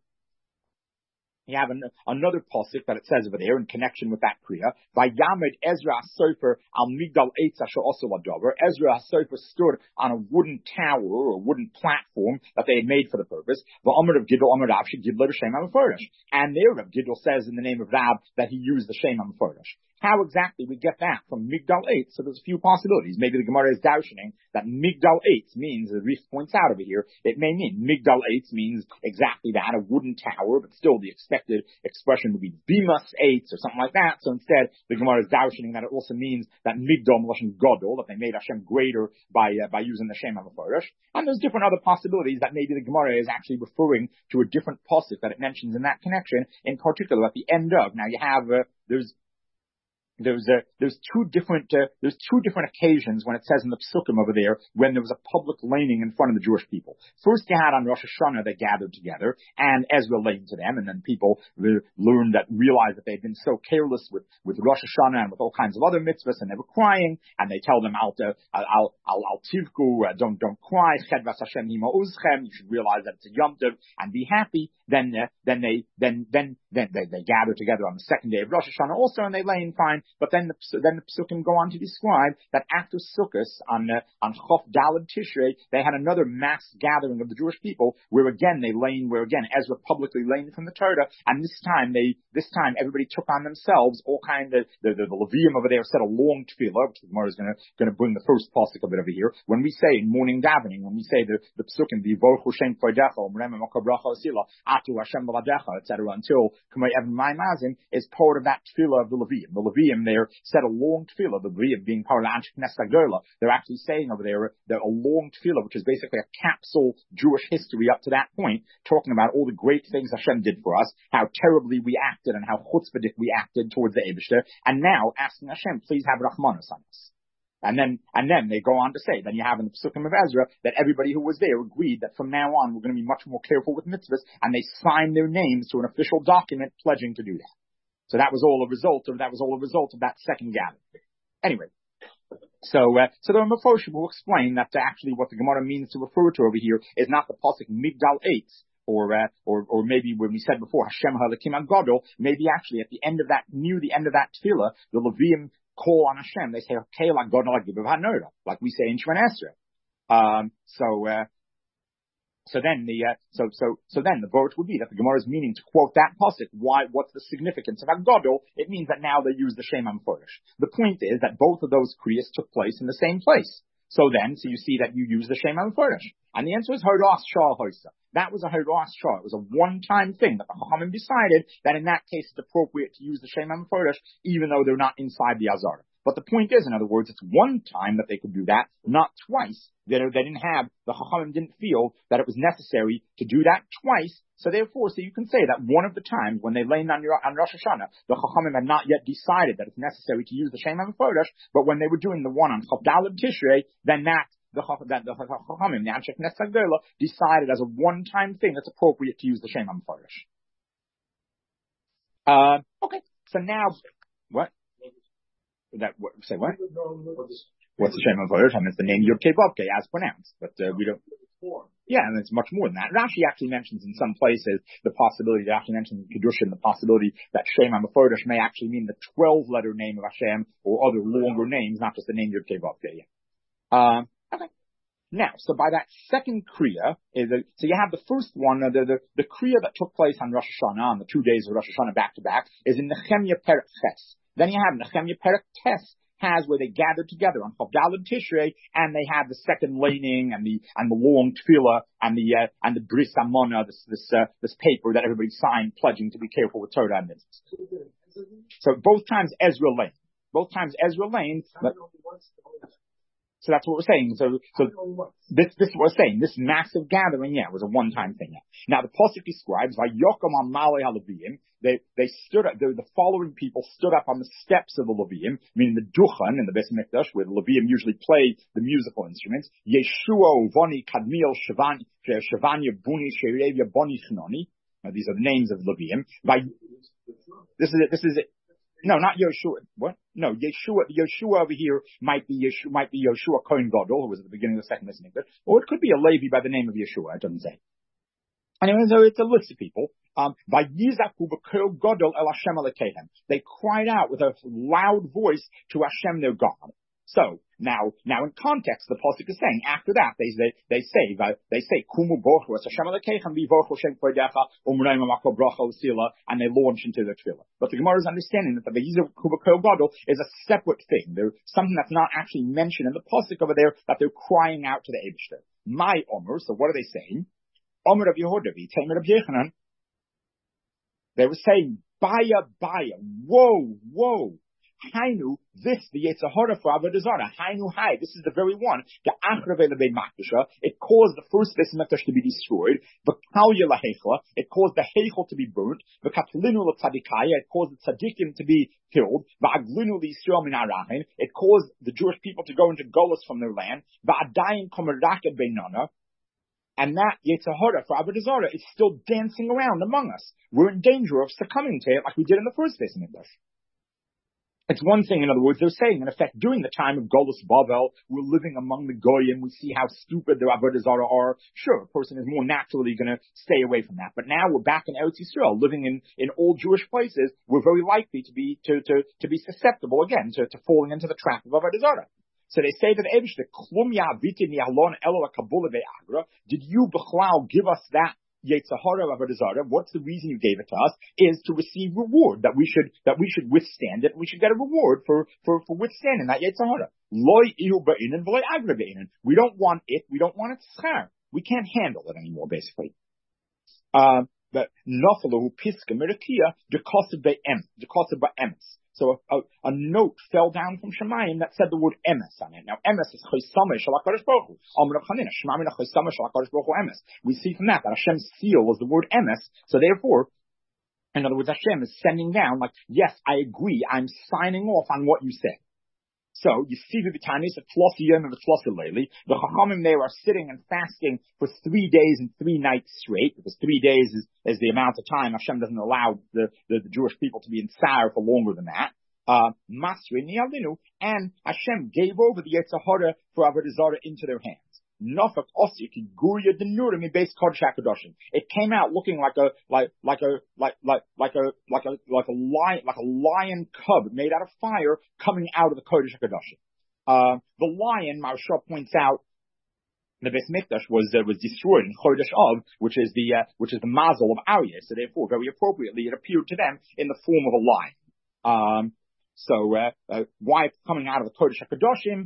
You have an, another pasuk that it says over there in connection with that kriya. Vayamed Ezra HaSofer al Migdal Eitz Asher Osu Ladover. Ezra HaSofer stood on a wooden tower or a wooden platform that they had made for the purpose. Va'amar of Gidol Amar Rav Shegidle B'Shem HaMeforash. And there Rav Gidol says in the name of Rab that he used the Shem HaMeforash. How exactly we get that from Migdal Eitz? So there's a few possibilities. Maybe the Gemara is darshaning that Migdal Eitz means, as Rif points out over here, it may mean Migdal Eitz means exactly that, a wooden tower, but still the expected expression would be Bimas Eitz or something like that. So instead, the Gemara is darshaning that it also means that Migdal Melashon Gadol, that they made Hashem greater by uh, by using the Shem HaMeforash. And there's different other possibilities that maybe the Gemara is actually referring to a different pasuk that it mentions in that connection, in particular at the end of. Now you have, uh, there's There's uh, there's two different uh, there's two different occasions when it says in the Psukim over there when there was a public laning in front of the Jewish people. First, you had on Rosh Hashanah they gathered together and Ezra laid to them, and then people uh, learned that realized that they'd been so careless with with Rosh Hashanah and with all kinds of other mitzvahs, and they were crying, and they tell them al al al al tivku, uh, don't don't cry, chedvas Hashem hima'uzchem, you should realize that it's a Yom Tov and be happy. Then uh, then they then then then they, they gather together on the second day of Rosh Hashanah also, and they lay in fine. But then the, then the Psukim go on to describe that after Sukkot, on uh, on Chof Daled Tishrei, they had another mass gathering of the Jewish people, where again they lay, where again Ezra publicly lay from the Torah, and this time they this time everybody took on themselves all kind of the the, the Levium over there said a long tefillah, which the Gemara is going to going to bring the first pasuk of it over here. When we say in morning davening, when we say the the Psukim V'Yivorchu Shem Kvodecha Umrem Mokabracha Osila Atu Hashem B'Ladecha, et cetera, until K'may Even Ma'imazim is part of that tefillah of the Levium. The Levium there said a long tefillah, the Levium being part of the Anshe Knesset Agdola. They're actually saying over there that a long tefillah, which is basically a capsule Jewish history up to that point, talking about all the great things Hashem did for us, how terribly we acted and how chutzpahdik we acted towards the Eibishter, and now asking Hashem, please have Rachmanos on us. And then, and then they go on to say, then you have in the Psukim of Ezra, that everybody who was there agreed that from now on we're going to be much more careful with mitzvahs, and they signed their names to an official document pledging to do that. So that was all a result of, that was all a result of that second gathering. Anyway. So, uh, so the Mefoshim will explain that uh, actually what the Gemara means to refer to over here is not the pasuk Migdal Eitz, or, uh, or, or maybe when we said before, Hashem Halakim HaGadol, maybe actually at the end of that, near the end of that tefillah, the Levium call on Hashem. They say, Keilah Gadol HaGibav HaNorah, like we say in Shemon Esrei. Um, so, uh, So then the uh, so so so then the vote would be that the Gemara is meaning to quote that pasuk. Why? What's the significance of Hagadol? It means that now they use the Shem HaMeforash. The point is that both of those kriyas took place in the same place. So then, so you see that you use the Shem HaMeforash, and the answer is Hadas Shah Hosa. That was a Hadas Shah. It was a one-time thing that the Chachamim decided that in that case it's appropriate to use the Shem HaMeforash, even though they're not inside the Azara. But the point is, in other words, it's one time that they could do that, not twice. They, they didn't have, the Chachamim didn't feel that it was necessary to do that twice. So therefore, so you can say that one of the times when they lay on, on Rosh Hashanah, the Chachamim had not yet decided that it's necessary to use the Shem HaMeforesh, but when they were doing the one on Chof Daled Tishrei, then that the that the Chachamim, the Anshe Knesset Gedolah, decided as a one-time thing it's appropriate to use the Shem HaMeforesh. Uh, okay, so now, what? That, what, say what? What's the Shem HaMeforesh? I mean, it's the name Yud Kei Vav Kei as pronounced, but uh, we don't. Yeah, and it's much more than that. Rashi actually mentions in some places the possibility, it actually mentions in Kedushin the possibility that Shem HaMeforesh may actually mean the twelve-letter name of Hashem or other longer names, not just the name Yud Kei Vav Kei. Um, okay. Now, so by that second Kriya, is a, so you have the first one, uh, the, the, the Kriya that took place on Rosh Hashanah, on the two days of Rosh Hashanah back to back, is in Nehemiah Perek Ches. Then you have Nehemiah Perek Tes, has where they gathered together on Chof Daled Tishrei, and they have the second laning and the and the long tefillah and the uh, and the bris amona, this this uh, this paper that everybody signed pledging to be careful with Torah and mitzvahs. So both times Ezra lane, both times Ezra lane. But, so that's what we're saying. So, so this, this is what we're saying. This massive gathering, yeah, was a one-time thing. Yeah. Now the pasuk describes Vayokom al Malei HaLevim. They they stood up. The, the following people stood up on the steps of the Levim, meaning the Duchan in the Beis Mikdash, where the Levim usually play the musical instruments. Yeshua Voni Kadmiel Shavanya Buni Sherevia Boni Chnoni. These are the names of the Levim. This is it. This is it. No, not Yeshua. What? No, Yeshua. Yeshua over here might be Yeshua, might be Yeshua Kohen Gadol, who was at the beginning of the second Beis Mikdash, or it could be a Levi by the name of Yeshua. It doesn't say. Anyway, so it's a list of people. Um, by Yizaku B'Kohen Gadol El Hashem Elokehem, they cried out with a loud voice to Hashem their God. So now, now in context, the pasuk is saying after that they they they say they say Kumu Bochu Es Hashem Elokeichem V'Vochu Shem Kvodecha Umreim Makol Bracha Usila, and they launch into the tefillah. But the Gemara is understanding that the Yizaku B'Kohen Gadol is a separate thing. There's something that's not actually mentioned in the pasuk over there that they're crying out to the Eibishter. My Omer. So what are they saying? Omer of Yehuda V'Tamer of Yechanan. They were saying, Baya, Baya, whoa, whoa, Hainu, this, the Yetzer Hara for Avodah Zarah, Hainu Hai, this is the very one, the Achrave Lebei Makdasha, it caused the first Beis Mikdash to be destroyed, the Kalya Lahechla, it caused the Heichel to be burnt, the Katlinu L'Tzadikaya, it caused the Tzadikim to be killed, the Aglinu L'Yisrael Min Arahin, it caused the Jewish people to go into Golus from their land, the Adayin Komerake Beinana, and that Yetzer Hara for Avodah Zarah is still dancing around among us. We're in danger of succumbing to it like we did in the first Beis Mikdash. It's one thing, in other words, they're saying, in effect, during the time of Golus Bavel, we're living among the Goyim, we see how stupid the Avodah Zarah are. Sure, a person is more naturally going to stay away from that. But now we're back in Eretz Yisrael, living in, in old Jewish places, we're very likely to be, to, to, to be susceptible again to, to falling into the trap of Avodah Zarah. So they say to the Eibush, Klum Ya'aviti Ni'alon Elo Kabula Ve'agra, did you, Bechlau, give us that Yetzer Hara of Avodah Zarah? What's the reason you gave it to us? Is to receive reward, that we should, that we should withstand it, we should get a reward for, for, for withstanding that Yetzer Hara. Loi ihu ba'inen v'loi agra ba'inen. We don't want it, we don't want it schar. We can't handle it anymore, basically. Um, but Nofalu Piska Mirakia, Dekosid Be'em, Dekosid Ba'emes. So a, a, a note fell down from Shemayim that said the word emes on it. Now emes is Chosame Shel HaKadosh Baruch Hu. Amar Chanina Shema Mina Chosame Shel HaKadosh Baruch Hu emes. We see from that that Hashem's seal was the word emes. So therefore, in other words, Hashem is sending down like, yes, I agree. I'm signing off on what you said. So you see the Vitanis at Tlosi Yom and the Tlosi Leili. The Chachamim there are sitting and fasting for three days and three nights straight, because three days is, is the amount of time Hashem doesn't allow the, the, the Jewish people to be in Tsar for longer than that. Uh, Masri Ni'alinu, and Hashem gave over the Yetzer Hara for Avodah Zarah into their hands. Nafak Osik Guria Denurim in base Kodesh HaKadoshim. It came out looking like a like like a like like like a like a like a lion like a lion cub made out of fire coming out of the Kodesh HaKadoshim. Uh, the lion, Maharsha points out, the Beis Mikdash was uh, was destroyed in Chodesh Av, which is the uh, which is the mazel of Aryeh. So therefore, very appropriately, it appeared to them in the form of a lion. Um, so uh, uh, why it's coming out of the Kodesh HaKadoshim?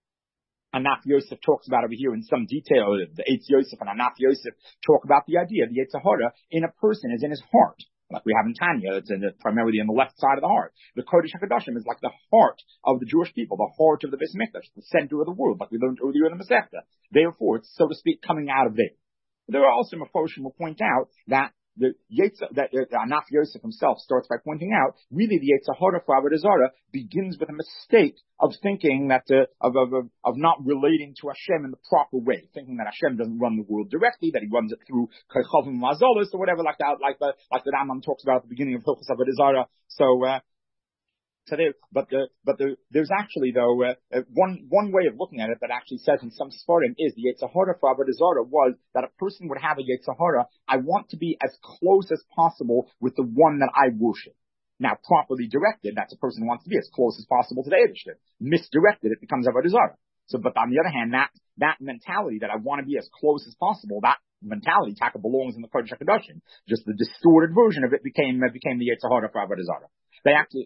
Anaf Yosef talks about over here in some detail. The Eitz Yosef and Anaf Yosef talk about the idea the Yetzer Hara in a person is in his heart. like we have in Tanya. It's in the, primarily on the left side of the heart. The Kodesh HaKadoshim is like the heart of the Jewish people, the heart of the Beis Mikdash, the center of the world, like we learned earlier in the Masechta. Therefore, it's, so to speak, coming out of there. There are also Mephoshim will point out that the Yetzer, that uh, Anaf Yosef himself starts by pointing out, really the Yetzer Hara for Avodah Zarah begins with a mistake of thinking that, uh, of, of, of, of not relating to Hashem in the proper way, thinking that Hashem doesn't run the world directly, that he runs it through Kechavim Mazolos or whatever, like that, like the, like the Rambam talks about at the beginning of Hilchos Avodah Zarah. So, uh, So there, but the, but the, there's actually though uh, uh, one one way of looking at it that actually says in some Sfarim is the Yetzer Hara for Avodah Zarah was that a person would have a Yetzer Hara. I want to be as close as possible with the one that I worship. Now, properly directed, that's a person who wants to be as close as possible to the Eibishter. Misdirected, it becomes Avodah Zarah. So, but on the other hand, that that mentality that I want to be as close as possible, that mentality taka belongs in the Kodesh HaKadoshim. Just the distorted version of it became uh, became the Yetzer Hara for Avodah Zarah. They actually.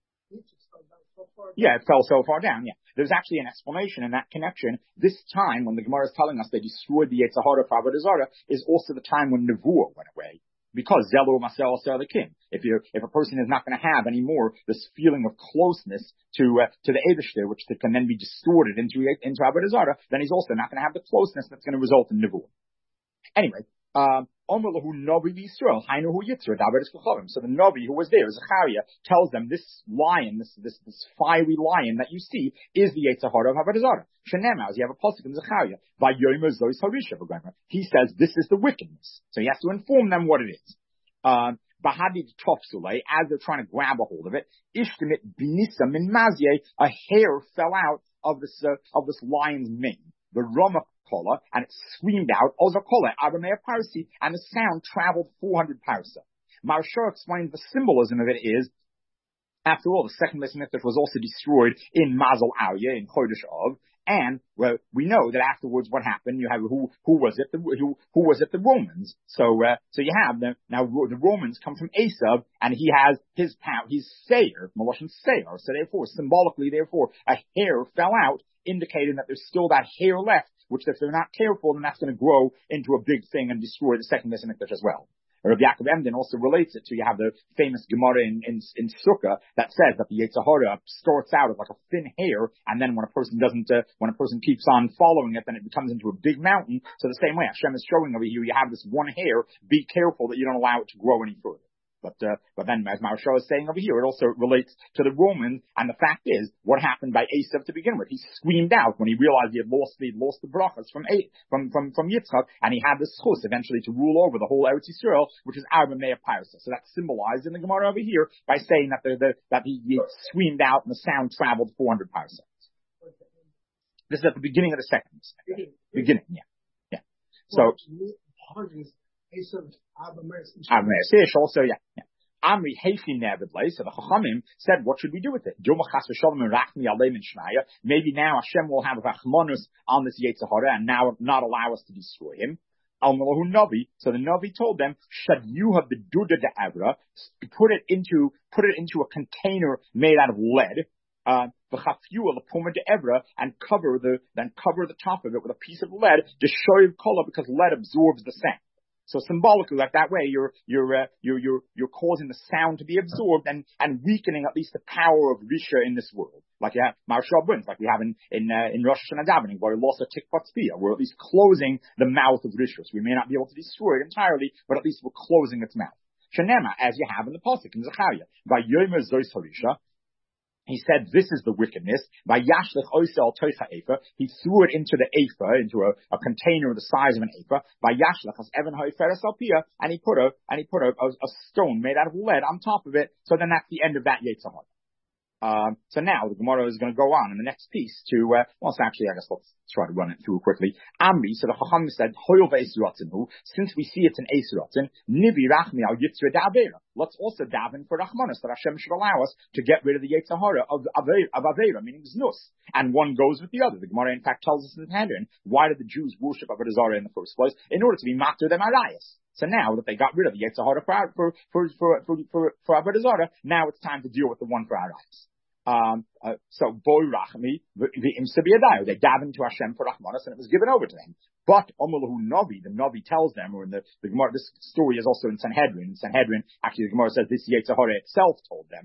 Yeah, it fell so far down, yeah. There's actually an explanation in that connection. This time, when the Gemara is telling us they destroyed the Yetzer Hara for Avodah Zarah, is also the time when Nevuah went away. Because Zelu Masel Ser the king. If you if a person is not going to have anymore this feeling of closeness to uh, to the Eibishter, which can then be distorted into into Avodah Zarah, then he's also not going to have the closeness that's going to result in Nevuah. Anyway, um, so the Navi who was there, Zechariah, tells them this lion, this this this fiery lion that you see, is the Yetzer Hara of Avodah Zarah. Shenema, as you have a pasuk in Zechariah, he says this is the wickedness. So he has to inform them what it is. Um, as they're trying to grab a hold of it, a hair fell out of this uh, of this lion's mane. The Rama and it screamed out, Ozakola, Aramea Parsi, and the sound traveled four hundred parsa. Maharsha explains the symbolism of it is, after all, the second Beis Mikdash was also destroyed in Mazel Arya, in Chodesh Av, and well, we know that afterwards what happened. You have who who was it? The, who who was it? The Romans. So uh, so you have the now the Romans come from Esav, and he has his power. He's Seir, Maloshan Seir. So therefore, symbolically, therefore, a hair fell out, indicating that there's still that hair left, which if they're not careful, then that's going to grow into a big thing and destroy the second Beis Mikdash as well. Rabbi Yaakov Emden also relates it to, you have the famous Gemara in, in, in Sukkah that says that the Yetzer Hara starts out as like a thin hair, and then when a person doesn't, uh, when a person keeps on following it, then it becomes into a big mountain. So the same way Hashem is showing over here, you have this one hair, be careful that you don't allow it to grow any further. But, uh, but then, as Maharsha is saying over here, it also relates to the Romans, and the fact is, what happened by Esav to begin with? He screamed out when he realized he had lost, he had lost the brachas from, from, from, from Yitzchak, and he had the schus eventually to rule over the whole Eretz Yisrael, which is Arba Meah Parsa. So that's symbolized in the Gemara over here by saying that the, the that he, he screamed out and the sound traveled four hundred parsa. This is at the beginning of the second. Beginning, yeah. Yeah. So, also, yeah, yeah. Amri Heifi Nevedle, so the Chachamim said, what should we do with it? Maybe now Hashem will have Rachmanus on this Yetzer Hara and now not allow us to destroy him. Al Melahu Navi, so the Navi told them, should you have the Duda de Avra, put it into, put it into a container made out of lead, uh, and cover the, then cover the top of it with a piece of lead, to show you color, because lead absorbs the sound. So symbolically, like that way, you're you're uh, you're you're you're causing the sound to be absorbed and and weakening at least the power of Risha in this world. Like you have Maharsha wins, like we have in in uh, in Rosh Hashanah davening, where we lost a tikvat tzpiyah. We're at least closing the mouth of Risha. So we may not be able to destroy it entirely, but at least we're closing its mouth. Shenema, as you have in the pasuk in Zechariah, by Yomer Zois Harisha. He said, this is the wickedness. By Yashlich Oisel Toicha Efa, he threw it into the Efa, into a, a container the size of an Efa. By Yashlich as Evan Hoiferes Alpia, and he put a and he put a, a, a stone made out of lead on top of it. So then that's the end of that Yetzer Hara. Um, so now the Gemara is going to go on in the next piece to, uh, well, so actually, I guess let's try to run it through quickly. Amri, so the Chacham said, since we see it's an Eisuratin, Nivi Rachmi al Yitzra Da'avera. Let's also daven for Rachmanis, that Hashem should allow us to get rid of the Yetzer Hara of, of, of Avera, meaning Znus. And one goes with the other. The Gemara, in fact, tells us in the Tandurin, why did the Jews worship Avodah Zarah in the first place? In order to be Matur them Arias. So now that they got rid of the Yetzer Hara for, for, for, for, for, for, for Avodah Zarah, now it's time to deal with the one for Arias. Um, uh, so boy rachmi v'im sebiyadayu. They davened to Hashem for rachmanas, and it was given over to them. But Omalahu Navi, the Navi tells them, or in the, the Gemara, this story is also in Sanhedrin. In Sanhedrin, actually, the Gemara says this Yetzer Hara itself told them,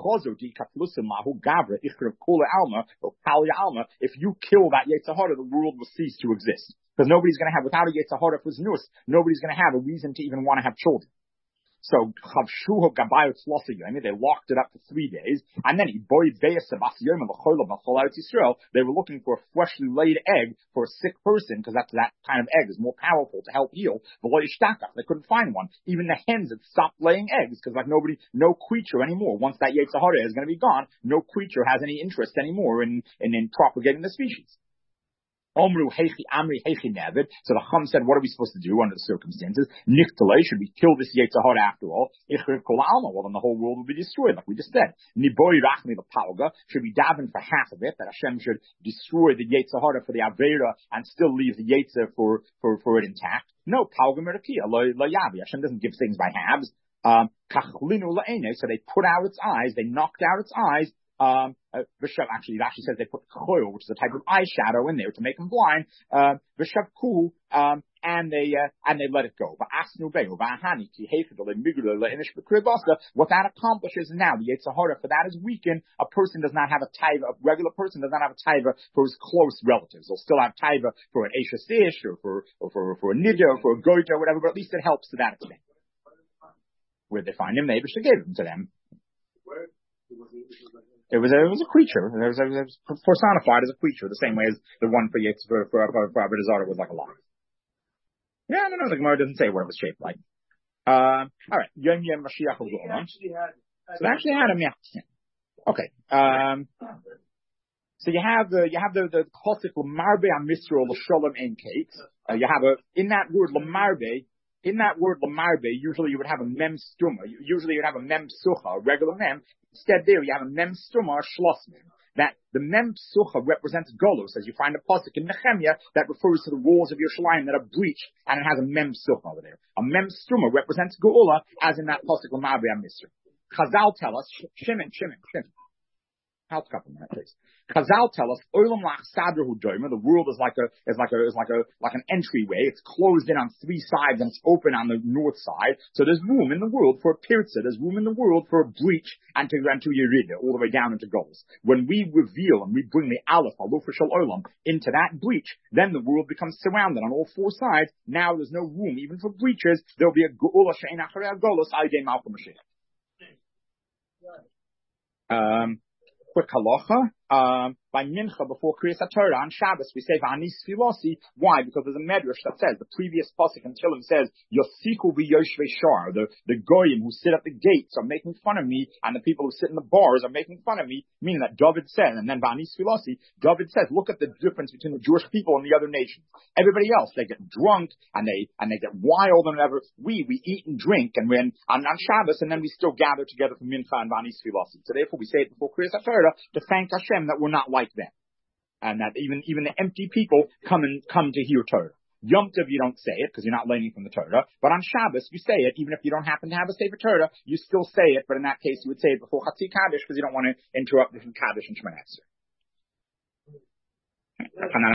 if you kill that Yetzer Hara, the world will cease to exist. Because nobody's going to have, without a Yetzer Hara for Znus, nobody's going to have a reason to even want to have children. So, they locked it up for three days, and then they were looking for a freshly laid egg for a sick person, because that's, that kind of egg is more powerful to help heal. They couldn't find one. Even the hens had stopped laying eggs, because like nobody, no creature anymore. Once that Yetzer Hara is going to be gone, no creature has any interest anymore in, in, in propagating the species. Omru heichi amri heichi nevid. So the Chum said, what are we supposed to do under the circumstances? Nichtale, should we kill this Yetzer Hara after all? Ichriv kol alma. Well, then the whole world will be destroyed, like we just said. Niboi rachmi the palga. Should we daven for half of it, that Hashem should destroy the Yetzer Hara for the Avera and still leave the Yetzer for, for, for it intact? No, palga merakia, lo, lo yavi. Hashem doesn't give things by halves. Um, kachlinu la'ene. So they put out its eyes, they knocked out its eyes. Um, uh, actually, it actually says they put choil, which is a type of eyeshadow in there to make them blind. Uh, Vishavku, um, and they, uh, and they let it go. What that accomplishes now, the Yetzer Hara, for that is weakened. A person does not have a taiva, a regular person does not have a taiva for his close relatives. They'll still have taiva for an Eshes Ish, or for, or for, for a Nida, or for a Goita, or whatever, but at least it helps to that extent. Where they find him, they should give him to them. It was a, it was a creature. It was, it was personified as a creature, the same way as the one for Yetzer, for, for, for, for Avodah Zarah was like a lion. Yeah, no, no, the Gemara doesn't say what it was shaped like. Uh, alright. Yom Yom Mashiach will go on. So they actually had him, yeah. Okay. Um, so you have the, you have the, the classic Lamarbe Amisro L'Sholem Ein Cakes. Uh, you have a, in that word Lamarbe, in that word Lamarbe, usually you would have a mem stuma. Usually you'd have a mem sucha, a regular mem. Instead there you have a mem stuma, a schloss mem. That the mem sucha represents Golos, as you find a pasuk in Nehemiah that refers to the walls of Yerushalayim that are breached, and it has a mem sucha over there. A mem stuma represents Geula, as in that pasuk Lamarbe Amisra. Chazal tell us, Shimon, Shimon, Shimon. I'll couple minutes, please. Chazal tell us, Olam lach sadrahu doima. The world is like a is like a is like a like an entryway. It's closed in on three sides and it's open on the north side. So there's room in the world for a pirza. There's room in the world for a breach and to and to yerida, all the way down into goals. When we reveal and we bring the aleph alofa shel olam into that breach, then the world becomes surrounded on all four sides. Now there's no room even for breaches. There'll be a geula she'ein acharei golos ayidei Malchus Mashiach. Um. Quick halacha, um, by Mincha before Kriyas HaTorah on Shabbos, we say V'anis Filosi. Why? Because there's a medrash that says, the previous pasuk in Tehillim says, Yosiku v'yoshvei shar, the, the goyim who sit at the gates are making fun of me, and the people who sit in the bars are making fun of me, meaning that David said, and then V'anis Filosi, David says, look at the difference between the Jewish people and the other nations. Everybody else, they get drunk, and they, and they get wild and whatever. We, we eat and drink, and when, on, on Shabbos, and then we still gather together for Mincha and V'anis Filosi. So therefore we say it before Kriyas HaTorah, to thank Hashem that we're not like them. And that even, even the empty people come and come to hear Torah. Yom Tov, you don't say it because you're not learning from the Torah. But on Shabbos, you say it, even if you don't happen to have a Sefer Torah, you still say it. But in that case, you would say it before Chatzi Kaddish because you don't want to interrupt between Kaddish and Shemona Esrei.